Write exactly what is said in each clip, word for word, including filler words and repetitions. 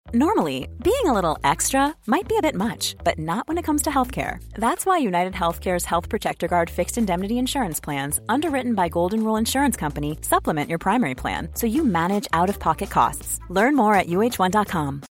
Normally, being a little extra might be a bit much, but not when it comes to healthcare. That's why United Healthcare's Health Protector Guard fixed indemnity insurance plans, underwritten by Golden Rule Insurance Company, supplement your primary plan so you manage out-of-pocket costs. Learn more at U H one dot com.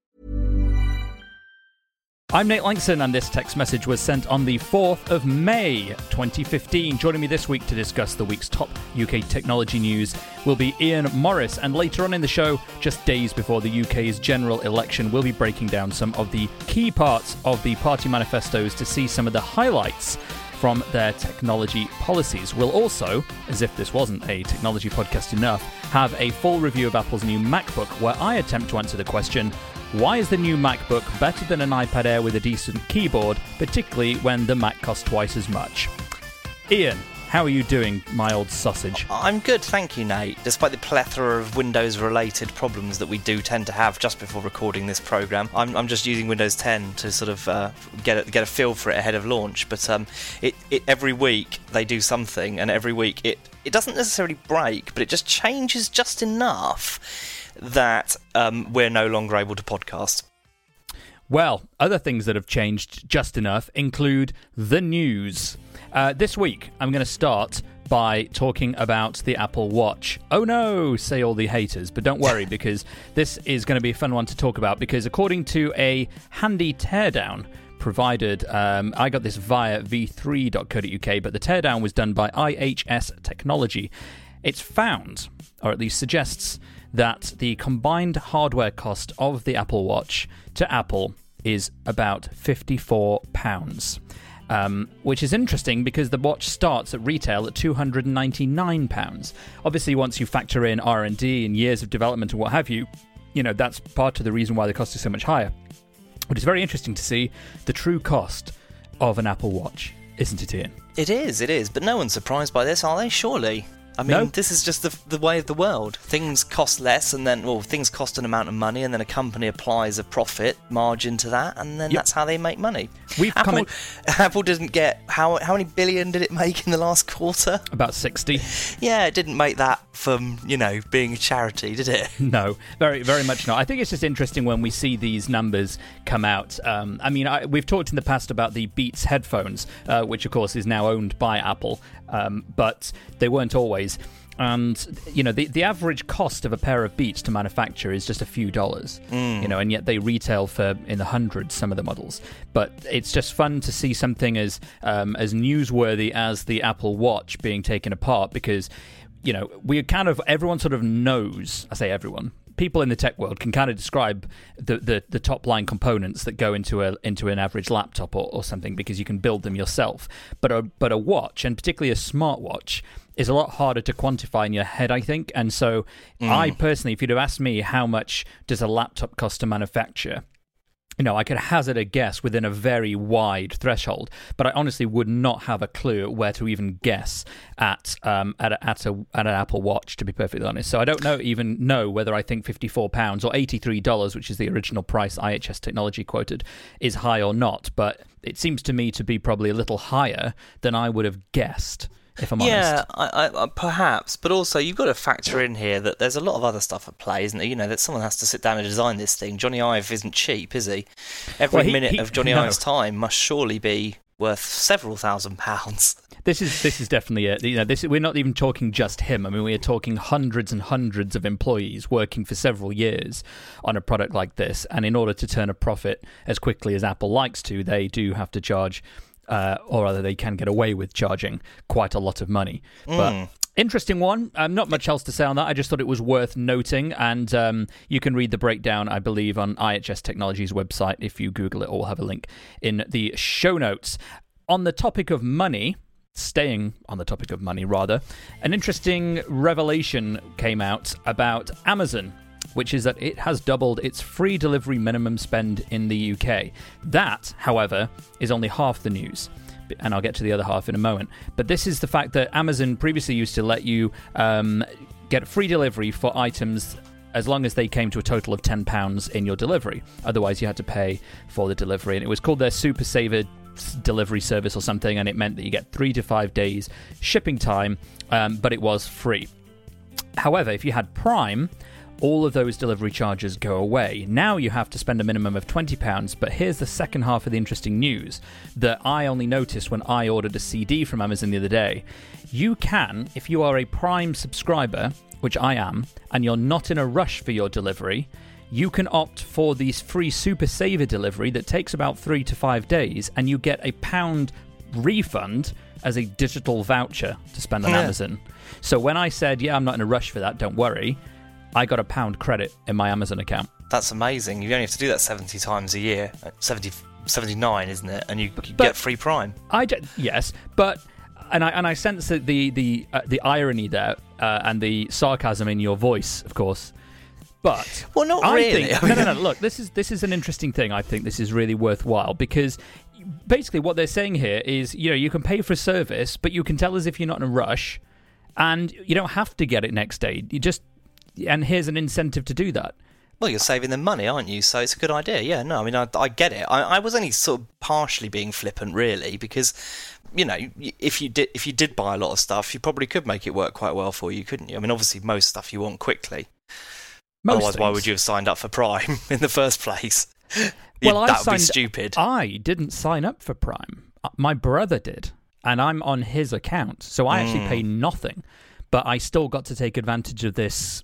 I'm Nate Langston, and this text message was sent on the fourth of May, twenty fifteen. Joining me this week to discuss the week's top U K technology news will be Ian Morris, and later on in the show, just days before the U K's general election, we'll be breaking down some of the key parts of the party manifestos to see some of the highlights from their technology policies. We'll also, as if this wasn't a technology podcast enough, have a full review of Apple's new MacBook, where I attempt to answer the question, why is the new MacBook better than an iPad Air with a decent keyboard, particularly when the Mac costs twice as much? Ian, how are you doing, my old sausage? I'm good, thank you, Nate. Despite the plethora of Windows-related problems that we do tend to have just before recording this programme, I'm, I'm just using Windows ten to sort of uh, get a, get a feel for it ahead of launch. But um, it, it every week they do something, and every week it, it doesn't necessarily break, but it just changes just enough that um, we're no longer able to podcast. Well, other things that have changed just enough include the news. Uh, this week, I'm going to start by talking about the Apple Watch. Oh no, say all the haters, but don't worry, because this is going to be a fun one to talk about, because according to a handy teardown provided, um, I got this via v three dot co dot U K, but the teardown was done by I H S Technology. It's found, or at least suggests, that the combined hardware cost of the Apple Watch to Apple is about fifty-four pounds, um, which is interesting because the watch starts at retail at two hundred ninety-nine pounds. Obviously, once you factor in R and D and years of development and what have you, you know, that's part of the reason why the cost is so much higher. But it's very interesting to see the true cost of an Apple Watch, isn't it, Ian? It is, it is, but no one's surprised by this, are they? Surely. I mean, no. This is just the the way of the world. Things cost less, and then, well, things cost an amount of money, and then a company applies a profit margin to that, and then yep. that's how they make money. We've Apple, come in... Apple didn't get, how how many billion did it make in the last quarter? About sixty. Yeah, it didn't make that from, you know, being a charity, did it? No, very very much not. I think it's just interesting when we see these numbers come out. Um, I mean, I, we've talked in the past about the Beats headphones, uh, which of course is now owned by Apple, um, but they weren't always. And, you know, the, the average cost of a pair of Beats to manufacture is just a few dollars, mm. you know, and yet they retail for in the hundreds, some of the models. But it's just fun to see something as um, as newsworthy as the Apple Watch being taken apart, because, you know, we kind of, everyone sort of knows, I say everyone, people in the tech world can kind of describe the, the, the top line components that go into a into an average laptop or, or something, because you can build them yourself. But a but a watch, and particularly a smartwatch, is a lot harder to quantify in your head, I think. And so mm. I personally, if you'd have asked me how much does a laptop cost to manufacture, you know, I could hazard a guess within a very wide threshold, but I honestly would not have a clue where to even guess at um, at a, at, a, at an Apple Watch, to be perfectly honest. So I don't know even know whether I think fifty-four pounds or eighty-three dollars, which is the original price I H S Technology quoted, is high or not. But it seems to me to be probably a little higher than I would have guessed, if I'm yeah, honest. Yeah, I, I, perhaps. But also, you've got to factor in here that there's a lot of other stuff at play, isn't there? You know, that someone has to sit down and design this thing. Johnny Ive isn't cheap, is he? Every well, he, minute he, of Johnny no. Ive's time must surely be worth several thousand pounds. This is this is definitely it. You know, this we're not even talking just him. I mean, we are talking hundreds and hundreds of employees working for several years on a product like this. And in order to turn a profit as quickly as Apple likes to, they do have to charge, uh, or rather, they can get away with charging quite a lot of money. Mm. But interesting one. Um, not much else to say on that. I just thought it was worth noting, and um, you can read the breakdown, I believe, on I H S Technology's website if you Google it, or we'll have a link in the show notes. On the topic of money. Staying on the topic of money, rather, an interesting revelation came out about Amazon, which is that it has doubled its free delivery minimum spend in the U K. That, however, is only half the news, and I'll get to the other half in a moment. But this is the fact that Amazon previously used to let you um, get free delivery for items as long as they came to a total of ten pounds in your delivery. Otherwise, you had to pay for the delivery, and it was called their Super Saver delivery service or something, and it meant that you get three to five days shipping time, um, but it was free. However, if you had Prime all of those delivery charges go away. Now you have to spend a minimum of twenty pounds, but here's the second half of the interesting news that I only noticed when I ordered a C D from Amazon the other day. You can, if you are a Prime subscriber, which I am, and you're not in a rush for your delivery, you can opt for the free Super Saver delivery that takes about three to five days, and you get a pound refund as a digital voucher to spend on yeah. Amazon. So when I said, yeah, I'm not in a rush for that, don't worry, I got a pound credit in my Amazon account. That's amazing. You only have to do that seventy times a year. seventy, seventy-nine, isn't it? And you, you but get free Prime. I d- yes, but and I and I sense that the the uh, the irony there uh, and the sarcasm in your voice, of course. But well, not I really. Think, no, no, no. Look, this is this is an interesting thing. I think this is really worthwhile because basically what they're saying here is, you know, you can pay for a service, but you can tell us if you're not in a rush, and you don't have to get it next day. You just and here's an incentive to do that. Well, you're saving them money, aren't you? So it's a good idea. Yeah, no, I mean, I, I get it. I, I was only sort of partially being flippant, really, because, you know, if you did if you did buy a lot of stuff, you probably could make it work quite well for you, couldn't you? I mean, obviously, most stuff you want quickly. Most Otherwise, things. Why would you have signed up for Prime in the first place? Well, that I would signed, be stupid. I didn't sign up for Prime. My brother did, and I'm on his account, so I mm. actually pay nothing. But I still got to take advantage of this,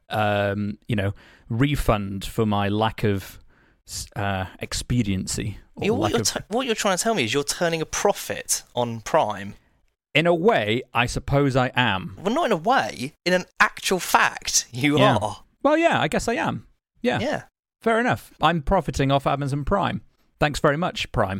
um, you know, refund for my lack of uh, expediency. You're, what, you're of... t- what you're trying to tell me is you're turning a profit on Prime. In a way, I suppose I am. Well, not in a way. In an actual fact, you yeah. are. Well, yeah, I guess I am. Yeah. Yeah. Fair enough. I'm profiting off Amazon Prime. Thanks very much, Prime.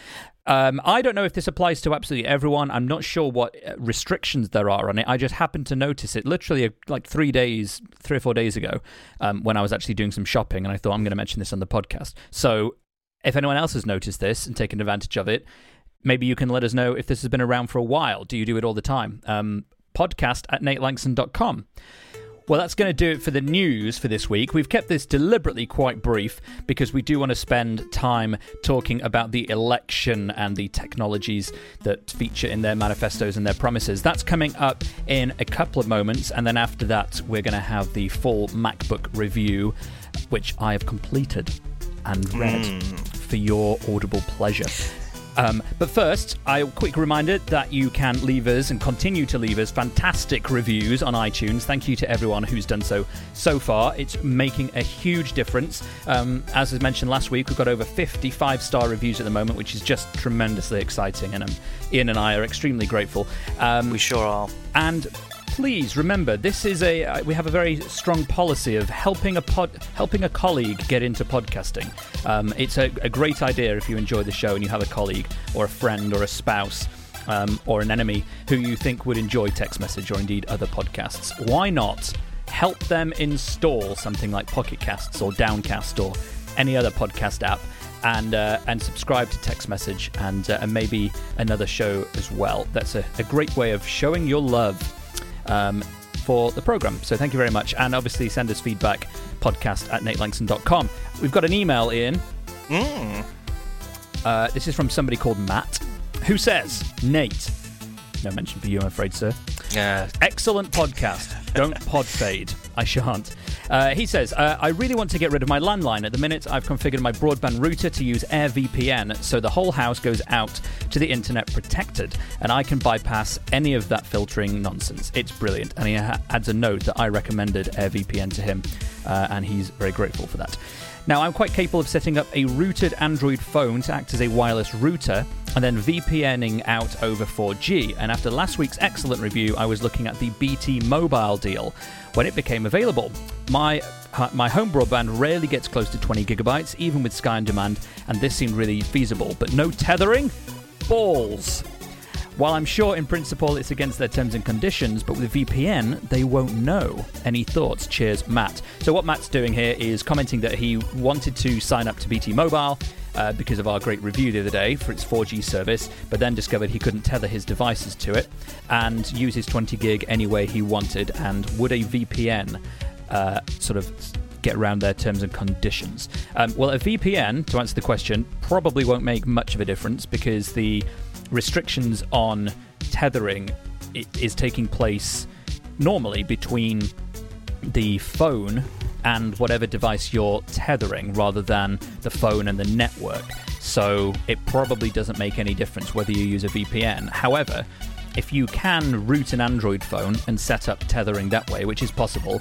Um, I don't know if this applies to absolutely everyone. I'm not sure what restrictions there are on it. I just happened to notice it literally like three days, three or four days ago um, when I was actually doing some shopping, and I thought I'm going to mention this on the podcast. So if anyone else has noticed this and taken advantage of it, maybe you can let us know if this has been around for a while. Do you do it all the time? Um, podcast at nate langston dot com. Well, that's going to do it for the news for this week. We've kept this deliberately quite brief because we do want to spend time talking about the election and the technologies that feature in their manifestos and their promises. That's coming up in a couple of moments, and then after that, we're going to have the full MacBook review, which I have completed and read mm. for your audible pleasure. Um, but first, a quick reminder that you can leave us and continue to leave us fantastic reviews on iTunes. Thank you to everyone who's done so so far. It's making a huge difference. Um, as I mentioned last week, we've got over fifty five-star reviews at the moment, which is just tremendously exciting, and um, Ian and I are extremely grateful. Um, we sure are. And please remember, this is a uh, we have a very strong policy of helping a pod, helping a colleague get into podcasting. Um, it's a, a great idea if you enjoy the show and you have a colleague or a friend or a spouse um, or an enemy who you think would enjoy Text Message or indeed other podcasts. Why not help them install something like Pocket Casts or Downcast or any other podcast app, and uh, and subscribe to Text Message and uh, and maybe another show as well. That's a, a great way of showing your love Um, for the program. So thank you very much, and obviously send us feedback, podcast at nate langston dot com. We've got an email, Ian. Mm. Uh, this is from somebody called Matt, who says, Nate, no mention for you, I'm afraid, sir. Yeah. Excellent podcast. Don't pod fade. I shan't. Uh, he says, uh, I really want to get rid of my landline. At the minute, I've configured my broadband router to use AirVPN, so the whole house goes out to the internet protected, and I can bypass any of that filtering nonsense. It's brilliant. And he ha- adds a note that I recommended AirVPN to him, uh, and he's very grateful for that. Now, I'm quite capable of setting up a rooted Android phone to act as a wireless router and then VPNing out over four G. And after last week's excellent review, I was looking at the B T Mobile deal when it became available. My my home broadband rarely gets close to twenty gigabytes, even with Sky on Demand, and this seemed really feasible. But no tethering? Balls! While I'm sure in principle it's against their terms and conditions, but with V P N, they won't know. Any thoughts? Cheers, Matt. So what Matt's doing here is commenting that he wanted to sign up to B T Mobile uh, because of our great review the other day for its four G service, but then discovered he couldn't tether his devices to it and use his twenty gig any way he wanted, and would a V P N uh, sort of get around their terms and conditions? Um, well, a V P N, to answer the question, probably won't make much of a difference because the restrictions on tethering is taking place normally between the phone and whatever device you're tethering rather than the phone and the network. So it probably doesn't make any difference whether you use a V P N. However, if you can root an Android phone and set up tethering that way, which is possible,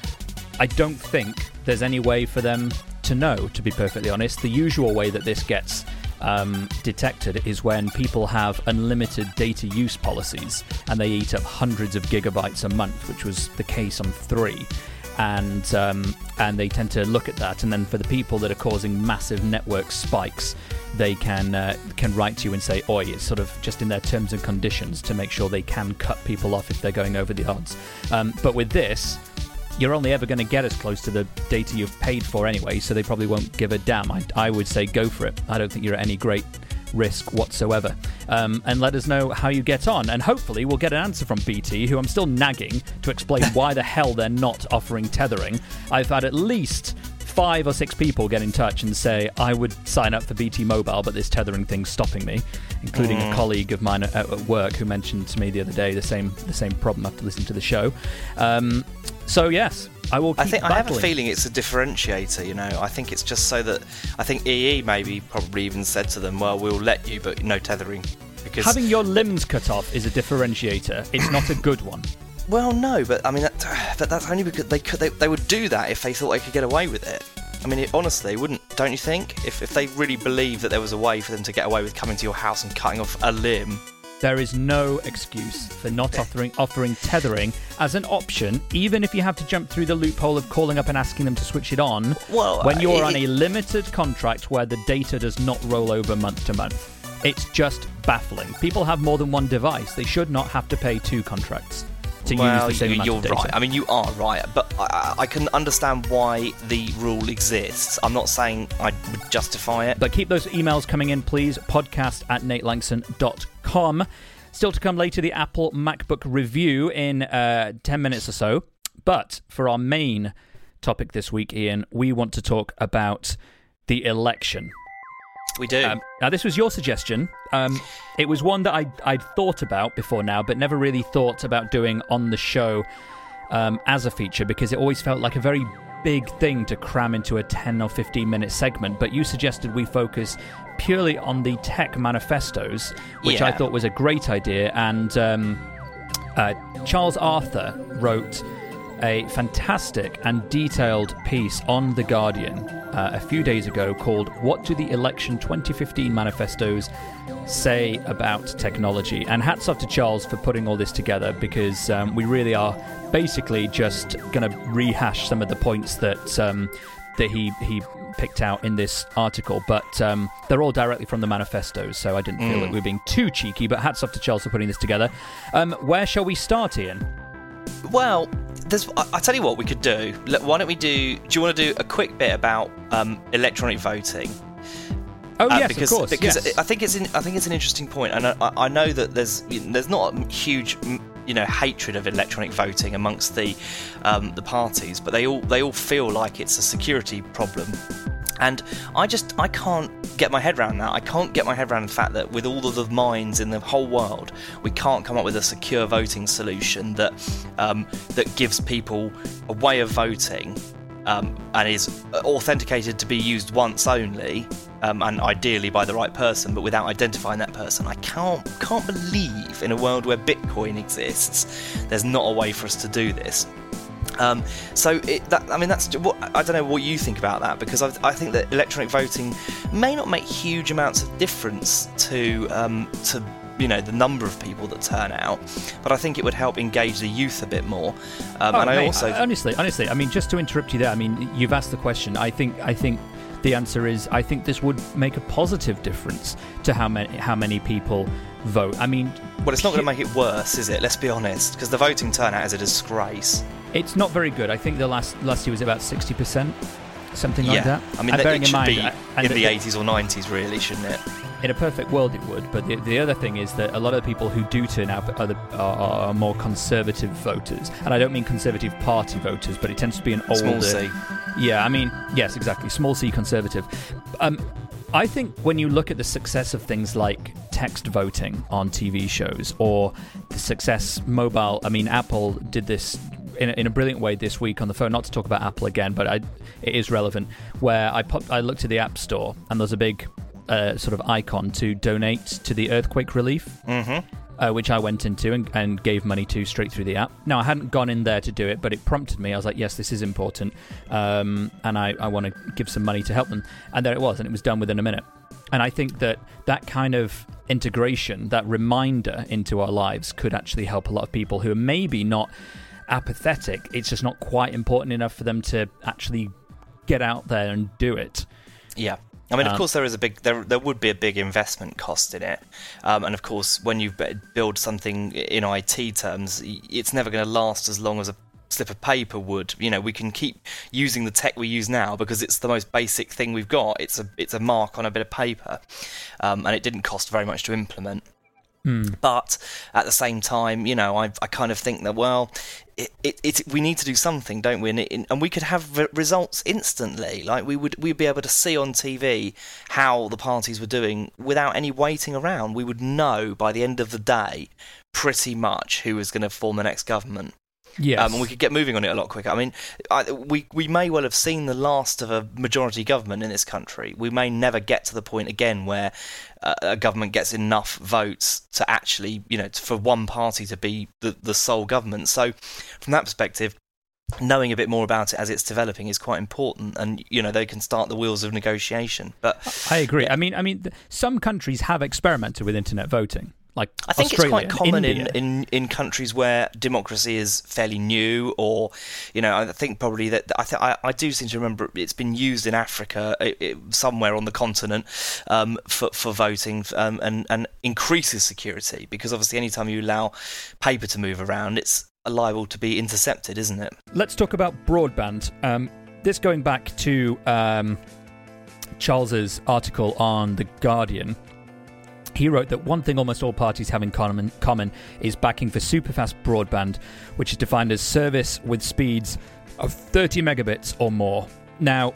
I don't think there's any way for them to know, to be perfectly honest. The usual way that this gets um, detected is when people have unlimited data use policies and they eat up hundreds of gigabytes a month, which was the case on three. And um, and they tend to look at that, and then for the people that are causing massive network spikes, they can uh, can write to you and say, oi, it's sort of just in their terms and conditions to make sure they can cut people off if they're going over the odds. Um, but with this, you're only ever going to get as close to the data you've paid for anyway, so they probably won't give a damn. I, I would say go for it. I don't think you're at any great risk whatsoever. Um, and let us know how you get on, and hopefully we'll get an answer from B T, who I'm still nagging to explain why the hell they're not offering tethering. I've had at least five or six people get in touch and say, I would sign up for B T Mobile, but this tethering thing's stopping me, including mm. a colleague of mine at, at work who mentioned to me the other day the same the same problem after listening to the show. Um, so yes, I will keep I think battling. I have a feeling it's a differentiator, you know. I think it's just so that I think E E maybe probably even said to them, well, we'll let you, but no tethering. Because having your limbs cut off is a differentiator. It's not a good one. Well, no, but I mean, that, but that's only because they could. They, they would do that if they thought they could get away with it. I mean, it, honestly, wouldn't? Don't you think? If if they really believed that there was a way for them to get away with coming to your house and cutting off a limb. There is no excuse for not offering offering tethering as an option, even if you have to jump through the loophole of calling up and asking them to switch it on, well, when you're uh, on a limited contract where the data does not roll over month to month. It's just baffling. People have more than one device. They should not have to pay two contracts to well, use the same you, amount you're of data. right. I mean, you are right, but I, I can understand why the rule exists. I'm not saying I would justify it. But keep those emails coming in, please. Podcast at nate langson dot com. Still to come later, the Apple MacBook review in uh, ten minutes or so. But for our main topic this week, Ian, we want to talk about the election. We do. Um, now, this was your suggestion. Um, it was one that I, I'd thought about before now, but never really thought about doing on the show um, as a feature, because it always felt like a very big thing to cram into a ten or fifteen minute segment. But you suggested we focus purely on the tech manifestos, which yeah. I thought was a great idea. And um, uh, Charles Arthur wrote a fantastic and detailed piece on The Guardian uh, a few days ago called What Do the Election twenty fifteen Manifestos Say About Technology? And hats off to Charles for putting all this together, because um, we really are basically just going to rehash some of the points that um, that he, he picked out in this article, but um, they're all directly from the manifestos, so I didn't feel mm. that we were being too cheeky, but hats off to Charles for putting this together. Um, where shall we start, Ian? Well, there's, I, I tell you what we could do. Look, why don't we do... Do you want to do a quick bit about um, electronic voting? Oh uh, yes, because, of course. Because yes. I think it's in, I think it's an interesting point, and I, I know that there's there's not a huge you know hatred of electronic voting amongst the um, the parties, but they all they all feel like it's a security problem. And I just, I can't get my head around that. I can't get my head around the fact that with all of the minds in the whole world, we can't come up with a secure voting solution that um, that gives people a way of voting um, and is authenticated to be used once only, um, and ideally by the right person, but without identifying that person. I can't can't believe in a world where Bitcoin exists, there's not a way for us to do this. Um, so, it, that, I mean, that's what I don't know what you think about that, because I, I think that electronic voting may not make huge amounts of difference to um, to you know the number of people that turn out, but I think it would help engage the youth a bit more. Um, oh, and I mate, also honestly, honestly, I mean, just to interrupt you there, I mean, you've asked the question. I think, I think. The answer is, I think this would make a positive difference to how many how many people vote. I mean, well, it's not going to make it worse, is it? Let's be honest, because the voting turnout is a disgrace. It's not very good. I think the last last year was about sixty percent, something yeah. like that. I mean, and that, it in should mind, be uh, in the, the eighties or nineties, really, shouldn't it? In a perfect world, it would. But the, the other thing is that a lot of the people who do turn out are, the, are, are more conservative voters, and I don't mean Conservative Party voters, but it tends to be an older. Small C. Yeah, I mean, yes, exactly. Small C conservative. Um, I think when you look at the success of things like text voting on T V shows, or the success mobile, I mean, Apple did this in a, in a brilliant way this week on the phone. Not to talk about Apple again, but I, it is relevant. Where I popped, I looked at the App Store and there's a big uh, sort of icon to donate to the earthquake relief. Mm-hmm. Uh, which I went into and, and gave money to straight through the app. Now, I hadn't gone in there to do it, but it prompted me. I was like, yes, this is important, um, and I, I want to give some money to help them. And there it was, and it was done within a minute. And I think that that kind of integration, that reminder into our lives could actually help a lot of people who are maybe not apathetic. It's just not quite important enough for them to actually get out there and do it. Yeah. I mean, of Um, course, there is a big there there would be a big investment cost in it, um, and of course, when you b- build something in I T terms, y- it's never going to last as long as a slip of paper would. You know, we can keep using the tech we use now because it's the most basic thing we've got. It's a it's a mark on a bit of paper, um, and it didn't cost very much to implement. Mm. But at the same time, you know, I I kind of think that, well, it, it, it we need to do something, don't we? And, it, and we could have re- results instantly. Like we would we'd be able to see on T V how the parties were doing without any waiting around. We would know by the end of the day pretty much who was going to form the next government. Yes. Um, and we could get moving on it a lot quicker. I mean, I, we we may well have seen the last of a majority government in this country. We may never get to the point again where uh, a government gets enough votes to actually, you know, for one party to be the, the sole government. So, from that perspective, knowing a bit more about it as it's developing is quite important, and you know they can start the wheels of negotiation. But I agree. Yeah. I mean, I mean, th- some countries have experimented with internet voting. Like I think Australia it's quite common in, in, in, in countries where democracy is fairly new, or you know, I think probably that I th- I, I do seem to remember it's been used in Africa, it, it, somewhere on the continent, um, for for voting, um, and and increases security because obviously anytime you allow paper to move around, it's liable to be intercepted, isn't it? Let's talk about broadband. Um, this going back to um, Charles's article on The Guardian. He wrote that one thing almost all parties have in common, common is backing for superfast broadband, which is defined as service with speeds of thirty megabits or more. Now,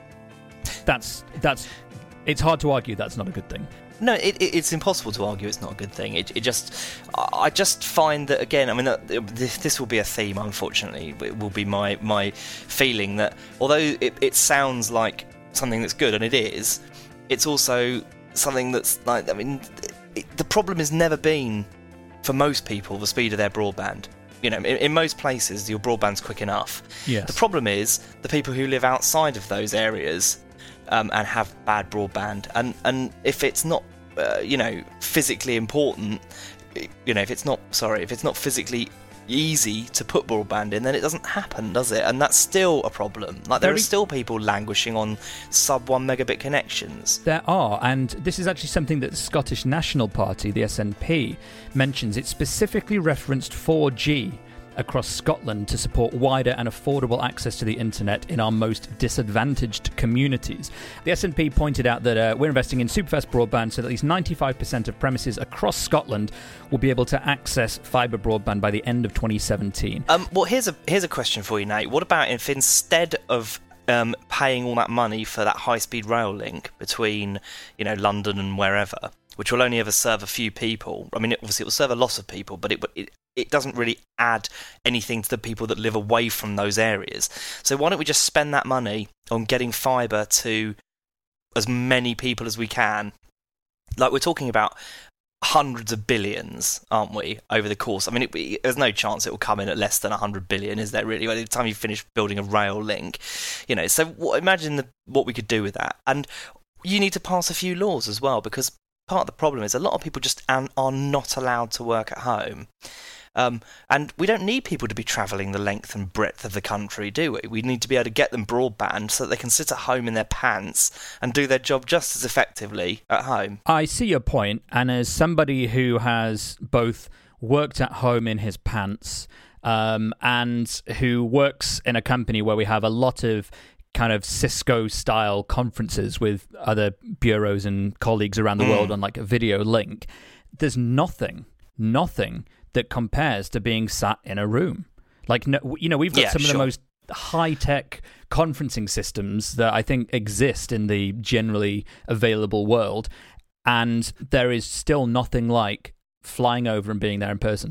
that's that's it's hard to argue that's not a good thing. No, it, it, it's impossible to argue it's not a good thing. It, it just, I just find that again. I mean, uh, this, this will be a theme. Unfortunately, it will be my my feeling that although it, it sounds like something that's good, and it is, it's also something that's like. I mean, it, the problem has never been for most people the speed of their broadband. You know, in, in most places, your broadband's quick enough. Yes. The problem is the people who live outside of those areas. Um, and have bad broadband, and and if it's not, uh, you know, physically important, you know, if it's not, sorry, if it's not physically easy to put broadband in, then it doesn't happen, does it? And that's still a problem. Like there Very... are still people languishing on sub one megabit connections. There are, and this is actually something that the Scottish National Party, the S N P, mentions. It specifically referenced four G across Scotland to support wider and affordable access to the internet in our most disadvantaged communities. The S N P pointed out that uh, we're investing in superfast broadband so that at least ninety-five percent of premises across Scotland will be able to access fibre broadband by the end of twenty seventeen. Um, well, here's a here's a question for you, Nate. What about if instead of um, paying all that money for that high-speed rail link between, you know, London and wherever, which will only ever serve a few people? I mean, obviously it will serve a lot of people, but it it it doesn't really add anything to the people that live away from those areas. So why don't we just spend that money on getting fibre to as many people as we can? Like, we're talking about hundreds of billions, aren't we, over the course? I mean, it, it, there's no chance it will come in at less than one hundred billion, is there really? By the time you finish building a rail link, you know. So what, imagine the, what we could do with that. And you need to pass a few laws as well, because part of the problem is a lot of people just are not allowed to work at home. Um, and we don't need people to be travelling the length and breadth of the country, do we? We need to be able to get them broadband so that they can sit at home in their pants and do their job just as effectively at home. I see your point, and as somebody who has both worked at home in his pants um, and who works in a company where we have a lot of kind of Cisco-style conferences with other bureaus and colleagues around the mm. world on like a video link, there's nothing, nothing that compares to being sat in a room. Like, no, you know, we've got yeah, some sure. of the most high-tech conferencing systems that I think exist in the generally available world, and there is still nothing like flying over and being there in person.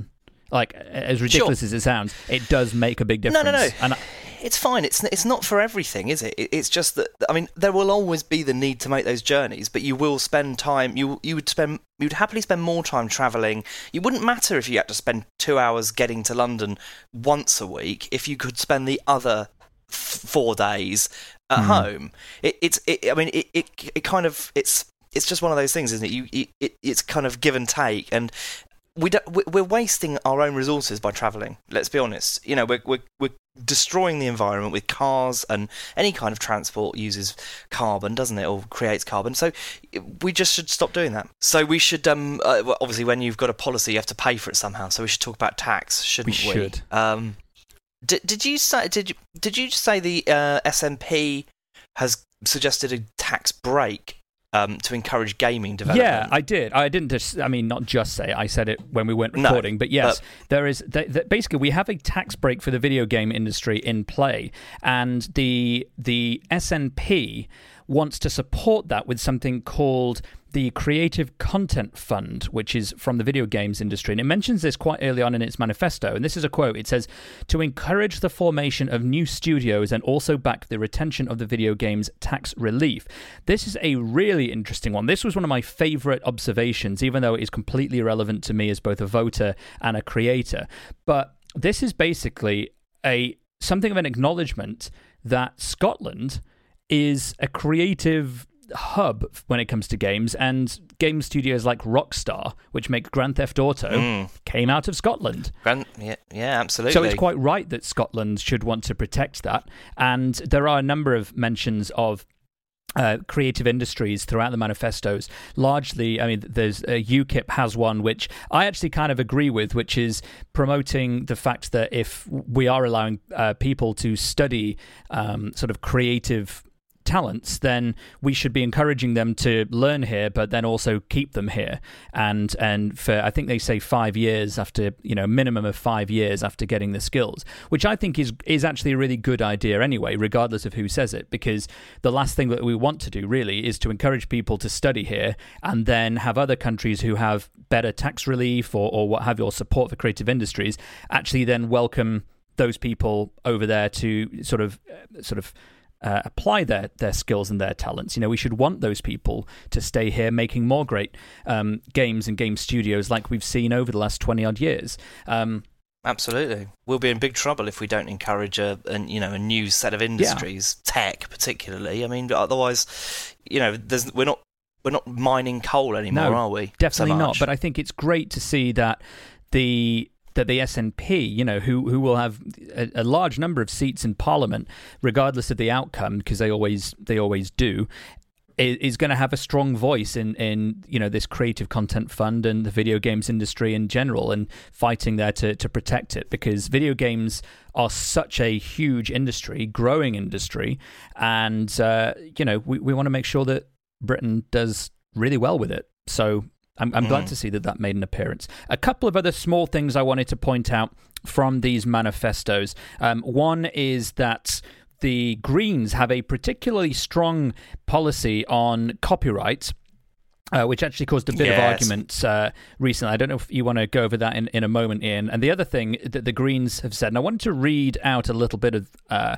Like, as ridiculous Sure. as it sounds, it does make a big difference. No, no, no. And I, It's fine. It's it's not for everything, is it? It's just that, I mean, there will always be the need to make those journeys, but you will spend time. You you would spend you would happily spend more time travelling. It wouldn't matter if you had to spend two hours getting to London once a week if you could spend the other f- four days at mm. home. It, it's it, I mean, it, it it kind of it's it's just one of those things, isn't it? You it, it, it's kind of give and take, and we don't, we're wasting our own resources by travelling. Let's be honest. You know, we're we're we're destroying the environment with cars, and any kind of transport uses carbon, doesn't it, or creates carbon. So we just should stop doing that. So we should, um, uh, well, obviously, when you've got a policy, you have to pay for it somehow. So we should talk about tax, shouldn't we? We should. Um, did did you say did you did you say the uh, S N P has suggested a tax break Um, to encourage gaming development? Yeah, I did. I didn't just, I mean, not just say it. I said it when we weren't recording. No, but yes, but there is, th- th- basically, we have a tax break for the video game industry in play. And the the S N P wants to support that with something called the Creative Content Fund, which is from the video games industry. And it mentions this quite early on in its manifesto. And this is a quote. It says, "To encourage the formation of new studios and also back the retention of the video games tax relief." This is a really interesting one. This was one of my favorite observations, even though it is completely irrelevant to me as both a voter and a creator. But this is basically a something of an acknowledgement that Scotland is a creative hub when it comes to games, and game studios like Rockstar, which make Grand Theft Auto, mm. came out of Scotland. Grand, yeah, yeah, absolutely. So it's quite right that Scotland should want to protect that. And there are a number of mentions of Uh, creative industries throughout the manifestos. Largely, I mean, there's uh, UKIP has one which I actually kind of agree with, which is promoting the fact that if we are allowing uh, people to study um, sort of creative talents, then we should be encouraging them to learn here, but then also keep them here. And and for, I think they say five years after, you know, minimum of five years after getting the skills, which I think is is actually a really good idea anyway, regardless of who says it, because the last thing that we want to do really is to encourage people to study here and then have other countries who have better tax relief or, or what have you, or support for creative industries, actually then welcome those people over there to sort of sort of Uh, apply their, their skills and their talents. You know, we should want those people to stay here making more great um, games and game studios like we've seen over the last twenty odd years. Um, Absolutely, we'll be in big trouble if we don't encourage a, a you know a new set of industries, yeah. tech particularly. I mean, otherwise, you know, there's, we're not we're not mining coal anymore, no, are we? Definitely so not. But I think it's great to see that the. that the S N P, you know, who who will have a, a large number of seats in Parliament, regardless of the outcome, because they always they always do, is, is going to have a strong voice in, in you know this Creative Content Fund and the video games industry in general, and fighting there to to protect it, because video games are such a huge industry, growing industry, and uh, you know we we want to make sure that Britain does really well with it. So. I'm, I'm mm. glad to see that that made an appearance. A couple of other small things I wanted to point out from these manifestos. Um, one is that the Greens have a particularly strong policy on copyright, uh, which actually caused a bit yes. of argument uh, recently. I don't know if you want to go over that in, in a moment, Ian. And the other thing that the Greens have said, and I wanted to read out a little bit of uh,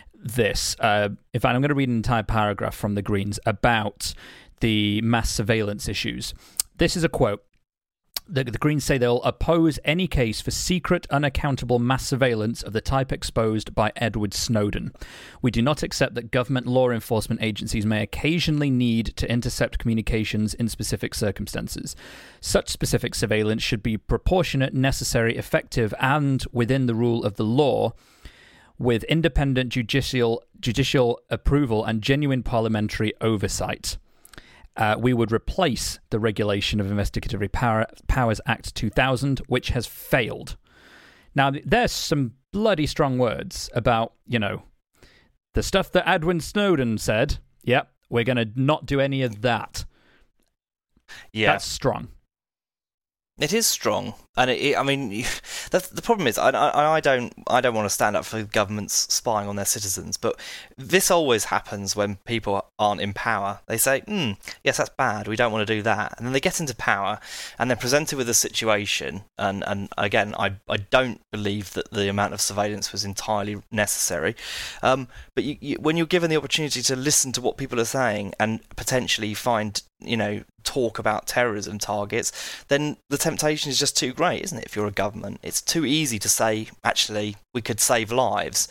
this. Uh, in fact, I'm going to read an entire paragraph from the Greens about the mass surveillance issues. This is a quote. The, the Greens say they'll oppose any case for secret, unaccountable mass surveillance of the type exposed by Edward Snowden. We do not accept that government law enforcement agencies may occasionally need to intercept communications in specific circumstances. Such specific surveillance should be proportionate, necessary, effective, and within the rule of the law, with independent judicial judicial approval and genuine parliamentary oversight. Uh, we would replace the Regulation of Investigatory Power, Powers Act two thousand, which has failed. Now, there's some bloody strong words about, you know, the stuff that Edward Snowden said. Yep, we're going to not do any of that. Yeah. That's strong. It is strong, and it, it, I mean, the, the problem is, I, I, I don't, I don't want to stand up for governments spying on their citizens, but this always happens when people aren't in power. They say, "Hmm, yes, that's bad. We don't want to do that," and then they get into power, and they're presented with a situation. And, and again, I, I don't believe that the amount of surveillance was entirely necessary. Um, but you, you, when you're given the opportunity to listen to what people are saying and potentially find, you know, talk about terrorism targets, then the temptation is just too great, isn't it? If you're a government, it's too easy to say, actually, we could save lives,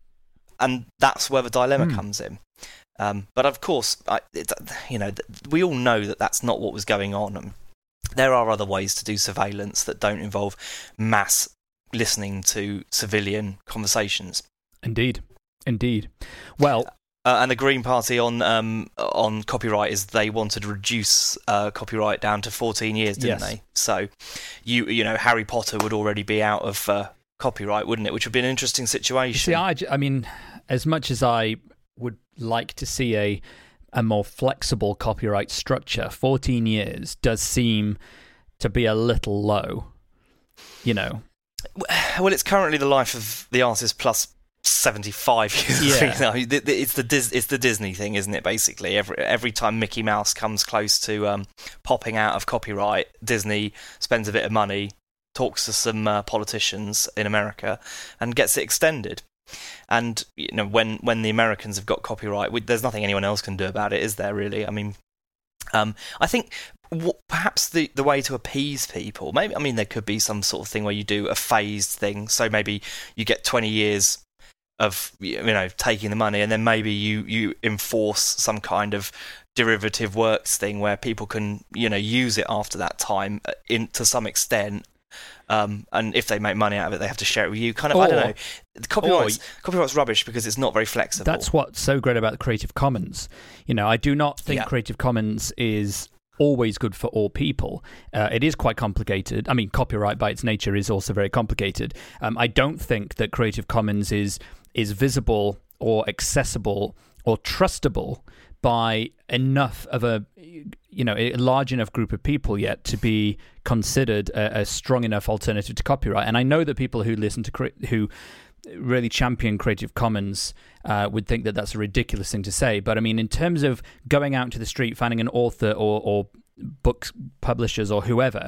and that's where the dilemma mm. comes in. Um, but of course, I, it, you know, we all know that that's not what was going on. And there are other ways to do surveillance that don't involve mass listening to civilian conversations. Indeed, indeed. Well. Uh, and the Green Party on um, on copyright is they wanted to reduce uh, copyright down to fourteen years, didn't yes. they? So, you you know, Harry Potter would already be out of uh, copyright, wouldn't it? Which would be an interesting situation. See, I, I mean, as much as I would like to see a a more flexible copyright structure, fourteen years does seem to be a little low. You know. Well, it's currently the life of the artist plus seventy-five years. Yeah. You know, it's the Dis- it's the Disney thing, isn't it? Basically, every every time Mickey Mouse comes close to um, popping out of copyright, Disney spends a bit of money, talks to some uh, politicians in America, and gets it extended. And you know, when when the Americans have got copyright, we, there's nothing anyone else can do about it, is there? Really? I mean, um, I think. What, perhaps the, the way to appease people, maybe I mean there could be some sort of thing where you do a phased thing. So maybe you get twenty years of you know taking the money, and then maybe you, you enforce some kind of derivative works thing where people can you know use it after that time in to some extent. Um, and if they make money out of it, they have to share it with you. Kind of, or, I don't know. Copyright's, copyright's rubbish because it's not very flexible. That's what's so great about the Creative Commons. You know, I do not think yeah. Creative Commons is always good for all people. Uh, it is quite complicated. I mean, copyright by its nature is also very complicated. Um, I don't think that Creative Commons is is visible or accessible or trustable by enough of a you know a large enough group of people yet to be considered a, a strong enough alternative to copyright. And I know that people who listen to who really champion Creative Commons uh, would think that that's a ridiculous thing to say. But I mean, in terms of going out into the street, finding an author or, or book publishers or whoever,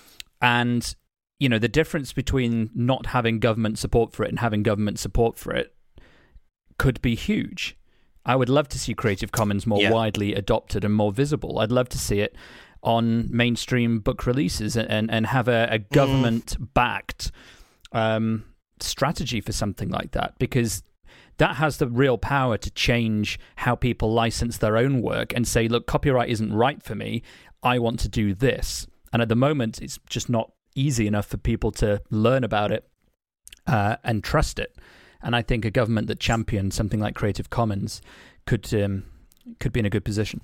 and, you know, the difference between not having government support for it and having government support for it could be huge. I would love to see Creative Commons more yeah. widely adopted and more visible. I'd love to see it on mainstream book releases and, and, and have a, a government-backed um strategy for something like that, because that has the real power to change how people license their own work and say, look, copyright isn't right for me, I want to do this. And at the moment it's just not easy enough for people to learn about it uh, and trust it. And I think a government that champions something like Creative Commons could um, could be in a good position.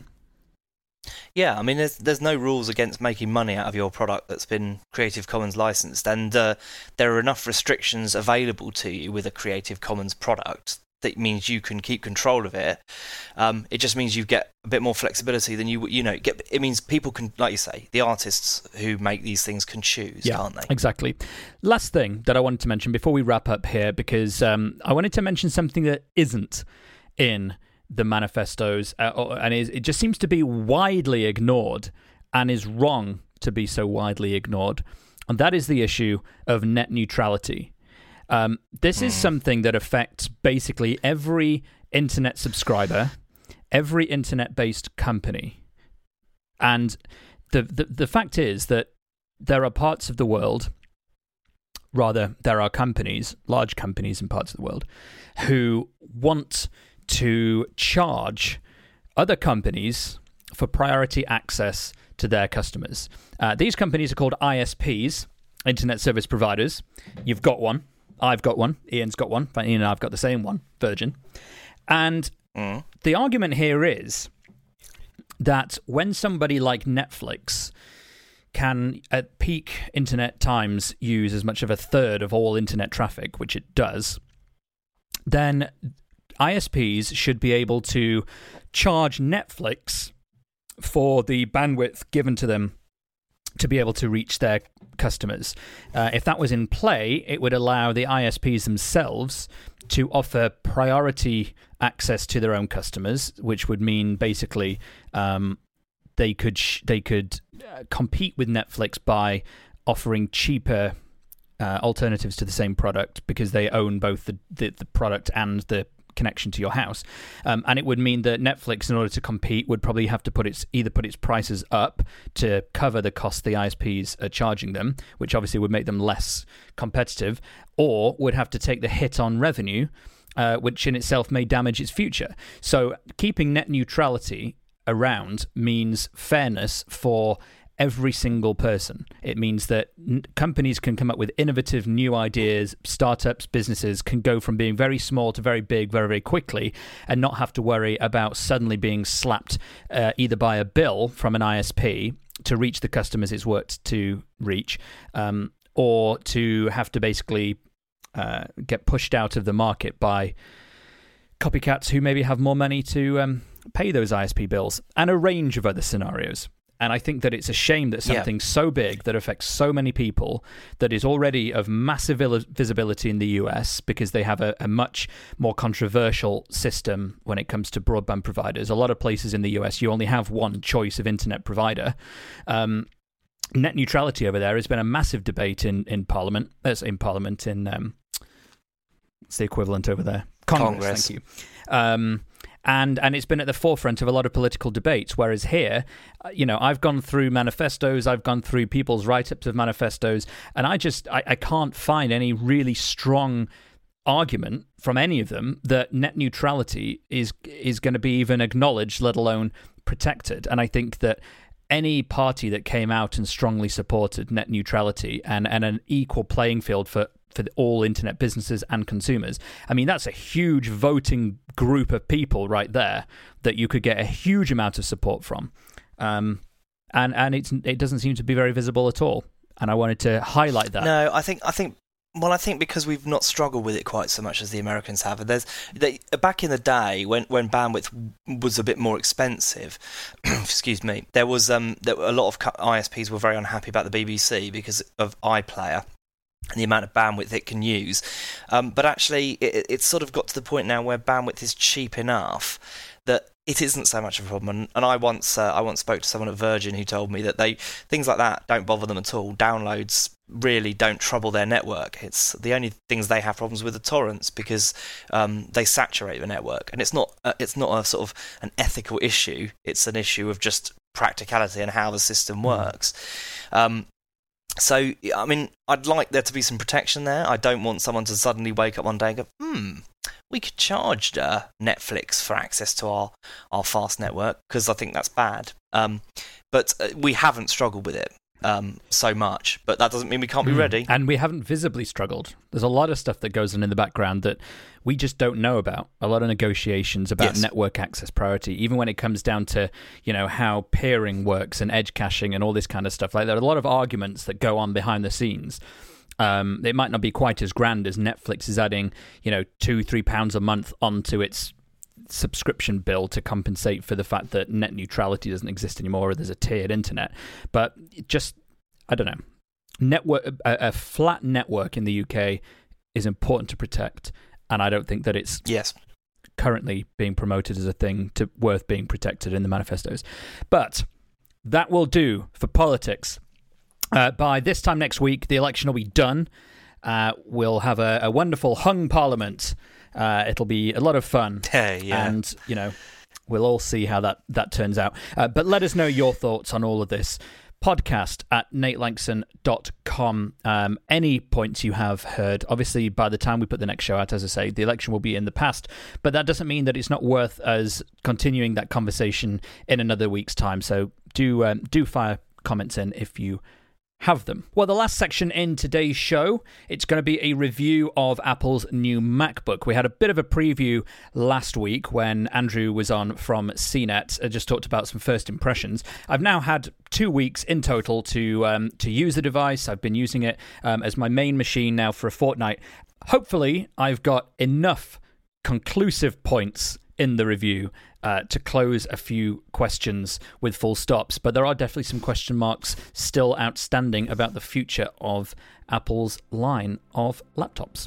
Yeah, I mean, there's there's no rules against making money out of your product that's been Creative Commons licensed, and uh, there are enough restrictions available to you with a Creative Commons product that means you can keep control of it. Um, it just means you get a bit more flexibility than you you know get. It means people can, like you say, the artists who make these things can choose, yeah, can't they? Exactly. Last thing that I wanted to mention before we wrap up here, because um, I wanted to mention something that isn't in the manifestos, uh, and is, it just seems to be widely ignored and is wrong to be so widely ignored, and that is the issue of net neutrality. Um, this mm. is something that affects basically every internet subscriber, every internet-based company, and the, the the fact is that there are parts of the world, rather there are companies, large companies in parts of the world, who want to charge other companies for priority access to their customers. Uh, these companies are called I S Ps, Internet Service Providers. You've got one. I've got one. Ian's got one. Ian and I've got the same one, Virgin. And mm. the argument here is that when somebody like Netflix can, at peak internet times, use as much of a third of all internet traffic, which it does, then I S Ps should be able to charge Netflix for the bandwidth given to them to be able to reach their customers. Uh, if that was in play, it would allow the I S Ps themselves to offer priority access to their own customers, which would mean basically um, they could sh- they could uh, compete with Netflix by offering cheaper uh, alternatives to the same product because they own both the, the, the product and the connection to your house. Um, and it would mean that Netflix, in order to compete, would probably have to put its either put its prices up to cover the costs the I S Ps are charging them, which obviously would make them less competitive, or would have to take the hit on revenue, uh, which in itself may damage its future. So keeping net neutrality around means fairness for every single person. It means that n- companies can come up with innovative new ideas, startups, businesses can go from being very small to very big very, very quickly and not have to worry about suddenly being slapped uh, either by a bill from an I S P to reach the customers it's worked to reach, um, or to have to basically uh, get pushed out of the market by copycats who maybe have more money to um, pay those I S P bills, and a range of other scenarios. And I think that it's a shame that something yeah. so big that affects so many people, that is already of massive visibility in the U S because they have a, a much more controversial system when it comes to broadband providers. A lot of places in the U S, you only have one choice of internet provider. Um, net neutrality over there has been a massive debate in, in Parliament. That's in Parliament in, um, what's the equivalent over there? Congress, Congress. Thank you. Um, And and it's been at the forefront of a lot of political debates, whereas here, you know, I've gone through manifestos, I've gone through people's write-ups of manifestos, and I just, I, I can't find any really strong argument from any of them that net neutrality is is going to be even acknowledged, let alone protected. And I think that any party that came out and strongly supported net neutrality and, and an equal playing field for for all internet businesses and consumers, I mean, that's a huge voting group of people right there that you could get a huge amount of support from. Um, and and it's, it doesn't seem to be very visible at all. And I wanted to highlight that. No, I think, I think, well, I think because we've not struggled with it quite so much as the Americans have. And there's they, back in the day when, when bandwidth was a bit more expensive, excuse me, there was um there were a lot of I S Ps were very unhappy about the B B C because of iPlayer and the amount of bandwidth it can use. Um, but actually, it, it's sort of got to the point now where bandwidth is cheap enough that it isn't so much of a problem. And, and I once uh, I once spoke to someone at Virgin who told me that they things like that don't bother them at all. Downloads really don't trouble their network. It's the only things they have problems with are torrents because um, they saturate the network. And it's not uh, it's not a sort of an ethical issue. It's an issue of just practicality and how the system works. Um, So, I mean, I'd like there to be some protection there. I don't want someone to suddenly wake up one day and go, hmm, we could charge uh, Netflix for access to our, our fast network, because I think that's bad. Um, but uh, we haven't struggled with it um, so much, but that doesn't mean we can't be mm. ready. And we haven't visibly struggled. There's a lot of stuff that goes on in the background that we just don't know about. A lot of negotiations about yes. network access priority, even when it comes down to, you know, how peering works and edge caching and all this kind of stuff. Like, there are a lot of arguments that go on behind the scenes. Um, it might not be quite as grand as Netflix is adding, you know, two, three pounds a month onto its subscription bill to compensate for the fact that net neutrality doesn't exist anymore, or there's a tiered internet. But just, I don't know, network a, a flat network in the U K is important to protect, and I don't think that it's yes. currently being promoted as a thing to worth being protected in the manifestos. But that will do for politics. Uh, by this time next week, the election will be done. Uh, we'll have a, a wonderful hung parliament. Uh, it'll be a lot of fun. Yeah, yeah. And, you know, we'll all see how that, that turns out. Uh, but let us know your thoughts on all of this. Podcast at nate lankson dot com. Um, any points you have heard, obviously by the time we put the next show out, as I say, the election will be in the past, but that doesn't mean that it's not worth us continuing that conversation in another week's time. So do um, do fire comments in if you have them. Well, the last section in today's show, it's going to be a review of Apple's new MacBook. We had a bit of a preview last week when Andrew was on from C net, uh, just talked about some first impressions. I've now had two weeks in total to um, to use the device. I've been using it um, as my main machine now for a fortnight. Hopefully, I've got enough conclusive points in the review uh, to close a few questions with full stops, but there are definitely some question marks still outstanding about the future of Apple's line of laptops.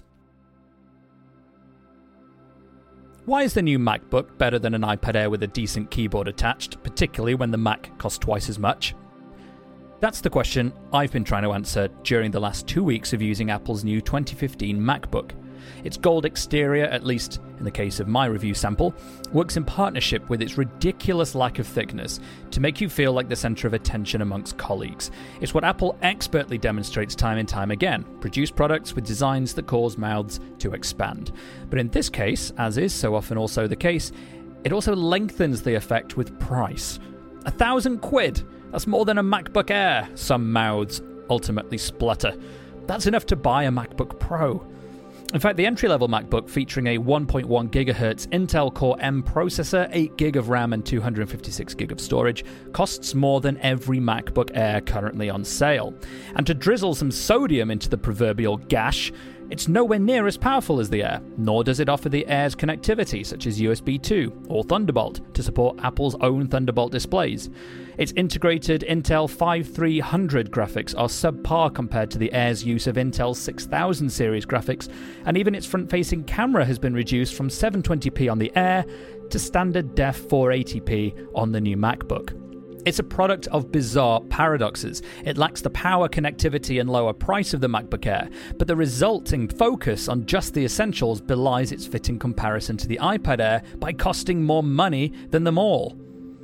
Why is the new MacBook better than an iPad Air with a decent keyboard attached, particularly when the Mac costs twice as much? That's the question I've been trying to answer during the last two weeks of using Apple's new twenty fifteen MacBook. Its gold exterior, at least in the case of my review sample, works in partnership with its ridiculous lack of thickness to make you feel like the centre of attention amongst colleagues. It's what Apple expertly demonstrates time and time again: produce products with designs that cause mouths to expand. But in this case, as is so often also the case, it also lengthens the effect with price. A thousand quid! That's more than a MacBook Air, some mouths ultimately splutter. That's enough to buy a MacBook Pro. In fact, the entry-level MacBook, featuring a one point one gigahertz Intel Core M processor, eight gig of RAM and two hundred fifty-six gig of storage, costs more than every MacBook Air currently on sale. And to drizzle some sodium into the proverbial gash, it's nowhere near as powerful as the Air, nor does it offer the Air's connectivity, such as U S B two or Thunderbolt, to support Apple's own Thunderbolt displays. Its integrated Intel fifty-three hundred graphics are subpar compared to the Air's use of Intel's six thousand series graphics, and even its front-facing camera has been reduced from seven twenty p on the Air to standard def four eighty p on the new MacBook. It's a product of bizarre paradoxes. It lacks the power, connectivity, and lower price of the MacBook Air, but the resulting focus on just the essentials belies its fitting comparison to the iPad Air by costing more money than them all.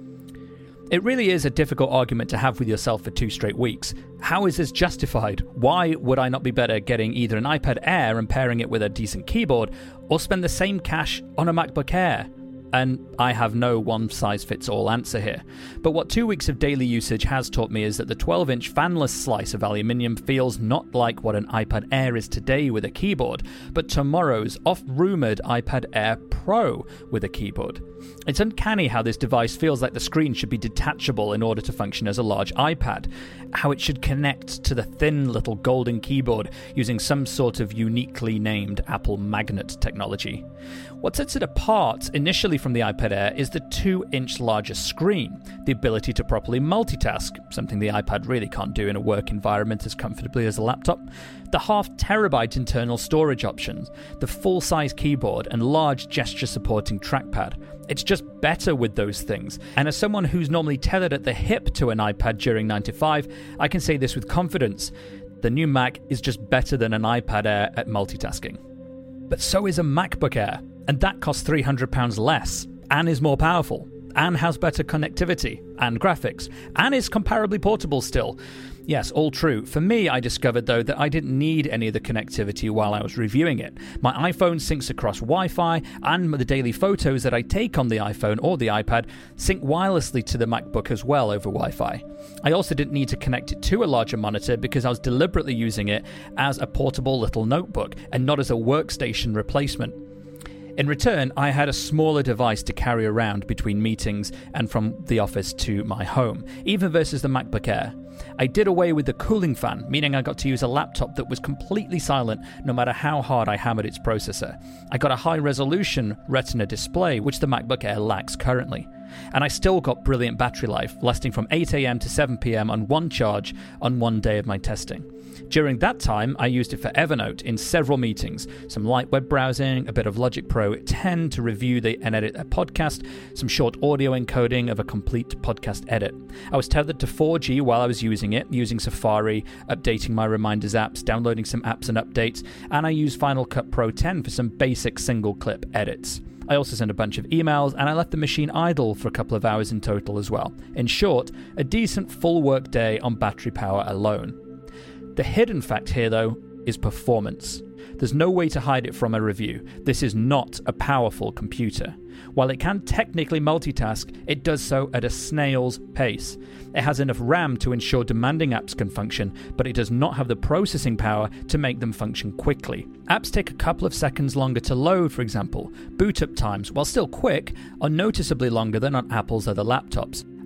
It really is a difficult argument to have with yourself for two straight weeks. How is this justified? Why would I not be better getting either an iPad Air and pairing it with a decent keyboard, or spend the same cash on a MacBook Air? And I have no one-size-fits-all answer here. But what two weeks of daily usage has taught me is that the twelve-inch fanless slice of aluminium feels not like what an iPad Air is today with a keyboard, but tomorrow's oft-rumoured iPad Air Pro with a keyboard. It's uncanny how this device feels like the screen should be detachable in order to function as a large iPad, how it should connect to the thin little golden keyboard using some sort of uniquely named Apple magnet technology. What sets it apart initially from the iPad Air is the two-inch larger screen, the ability to properly multitask, something the iPad really can't do in a work environment as comfortably as a laptop, the half-terabyte internal storage options, the full-size keyboard, and large gesture-supporting trackpad. It's just better with those things, and as someone who's normally tethered at the hip to an iPad during nine to five, I can say this with confidence: the new Mac is just better than an iPad Air at multitasking. But so is a MacBook Air, and that costs three hundred pounds less, and is more powerful, and has better connectivity and graphics, and is comparably portable still. Yes, all true. For me, I discovered, though, that I didn't need any of the connectivity while I was reviewing it. My iPhone syncs across Wi-Fi, and the daily photos that I take on the iPhone or the iPad sync wirelessly to the MacBook as well over Wi-Fi. I also didn't need to connect it to a larger monitor because I was deliberately using it as a portable little notebook and not as a workstation replacement. In return, I had a smaller device to carry around between meetings and from the office to my home, even versus the MacBook Air. I did away with the cooling fan, meaning I got to use a laptop that was completely silent no matter how hard I hammered its processor. I got a high-resolution Retina display, which the MacBook Air lacks currently. And I still got brilliant battery life, lasting from eight a.m. to seven p.m. on one charge on one day of my testing. During that time, I used it for Evernote in several meetings, some light web browsing, a bit of Logic Pro ten to review the, and edit a podcast, some short audio encoding of a complete podcast edit. I was tethered to four G while I was using it, using Safari, updating my reminders apps, downloading some apps and updates, and I used Final Cut Pro ten for some basic single-clip edits. I also sent a bunch of emails, and I left the machine idle for a couple of hours in total as well. In short, a decent full work day on battery power alone. The hidden fact here, though, is performance. There's no way to hide it from a review. This is not a powerful computer. While it can technically multitask, it does so at a snail's pace. It has enough RAM to ensure demanding apps can function, but it does not have the processing power to make them function quickly. Apps take a couple of seconds longer to load, for example. Boot up times, while still quick, are noticeably longer than on Apple's other laptops.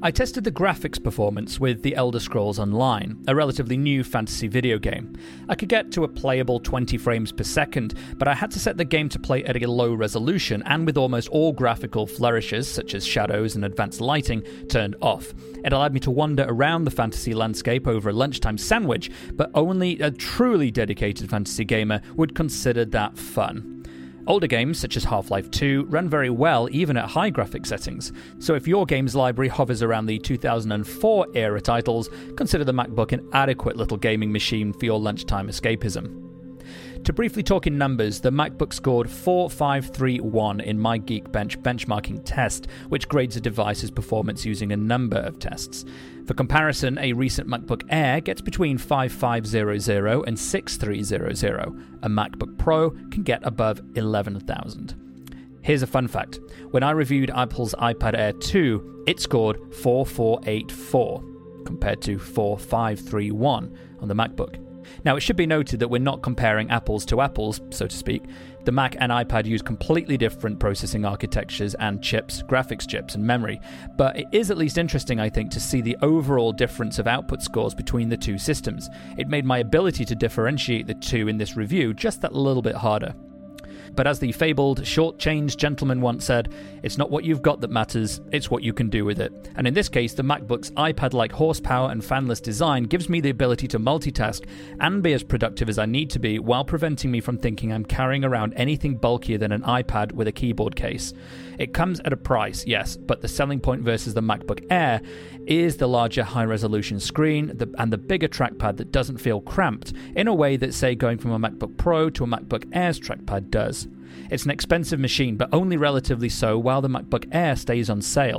I tested the graphics performance with The Elder Scrolls Online, a relatively new fantasy video game. I could get to a playable twenty frames per second, but I had to set the game to play at a low resolution and with almost all graphical flourishes, such as shadows and advanced lighting, turned off. It allowed me to wander around the fantasy landscape over a lunchtime sandwich, but only a truly dedicated fantasy gamer would consider that fun. Older games, such as Half-Life two, run very well even at high graphic settings, so if your games library hovers around the two thousand four era titles, consider the MacBook an adequate little gaming machine for your lunchtime escapism. To briefly talk in numbers, the MacBook scored four five three one in my Geekbench benchmarking test, which grades a device's performance using a number of tests. For comparison, a recent MacBook Air gets between five five zero zero and six three zero zero. A MacBook Pro can get above eleven thousand. Here's a fun fact. When I reviewed Apple's iPad Air two, it scored four four eight four, compared to four five three one on the MacBook. Now, it should be noted that we're not comparing apples to apples, so to speak. The Mac and iPad use completely different processing architectures and chips, graphics chips and memory, but it is at least interesting, I think, to see the overall difference of output scores between the two systems. It made my ability to differentiate the two in this review just that little bit harder. But as the fabled, short-changed gentleman once said, it's not what you've got that matters, it's what you can do with it. And in this case, the MacBook's iPad-like horsepower and fanless design gives me the ability to multitask and be as productive as I need to be while preventing me from thinking I'm carrying around anything bulkier than an iPad with a keyboard case. It comes at a price, yes, but the selling point versus the MacBook Air is the larger high-resolution screen the, and the bigger trackpad that doesn't feel cramped in a way that, say, going from a MacBook Pro to a MacBook Air's trackpad does. It's an expensive machine, but only relatively so while the MacBook Air stays on sale.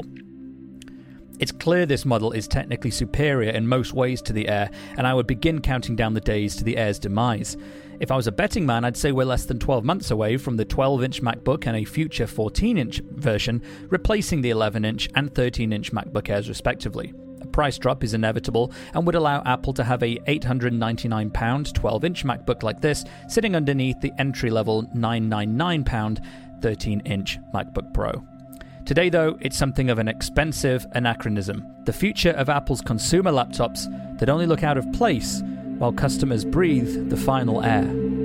It's clear this model is technically superior in most ways to the Air, and I would begin counting down the days to the Air's demise. If I was a betting man, I'd say we're less than twelve months away from the twelve-inch MacBook and a future fourteen-inch version, replacing the eleven-inch and thirteen-inch MacBook Airs respectively. A price drop is inevitable and would allow Apple to have a eight hundred ninety-nine pound twelve-inch MacBook like this sitting underneath the entry-level nine hundred ninety-nine pound thirteen-inch MacBook Pro. Today, though, it's something of an expensive anachronism. The future of Apple's consumer laptops that only look out of place while customers breathe the final air.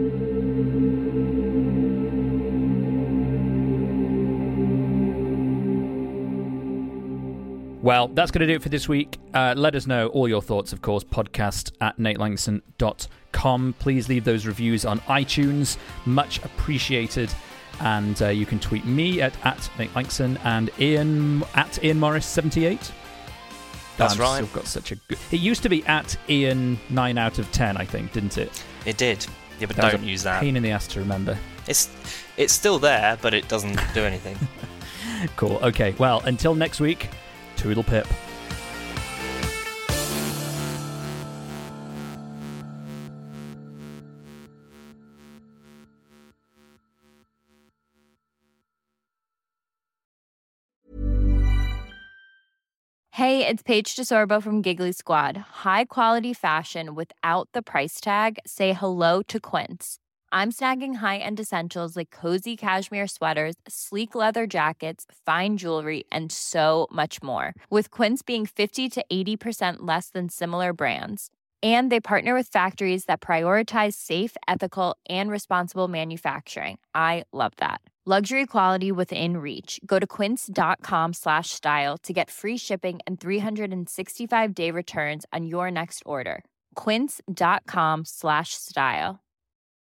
Well, that's going to do it for this week. Uh, let us know all your thoughts, of course, podcast at nate langson dot com. Please leave those reviews on iTunes. Much appreciated. And uh, you can tweet me at, at Nate Langson and Ian at Ian Morris seventy-eight. That's I've right. Still got such a good. It used to be at Ian nine out of ten, I think, didn't it? It did. Yeah, but that don't use that. Pain in the ass to remember. It's it's still there, but it doesn't do anything. Cool. Okay. Well, until next week, toodle pip. Hey, it's Paige DeSorbo from Giggly Squad. High quality fashion without the price tag. Say hello to Quince. I'm snagging high-end essentials like cozy cashmere sweaters, sleek leather jackets, fine jewelry, and so much more. With Quince being fifty to eighty percent less than similar brands. And they partner with factories that prioritize safe, ethical, and responsible manufacturing. I love that. Luxury quality within reach. Go to quince.com slash style to get free shipping and three sixty-five day returns on your next order. Quince.com slash style.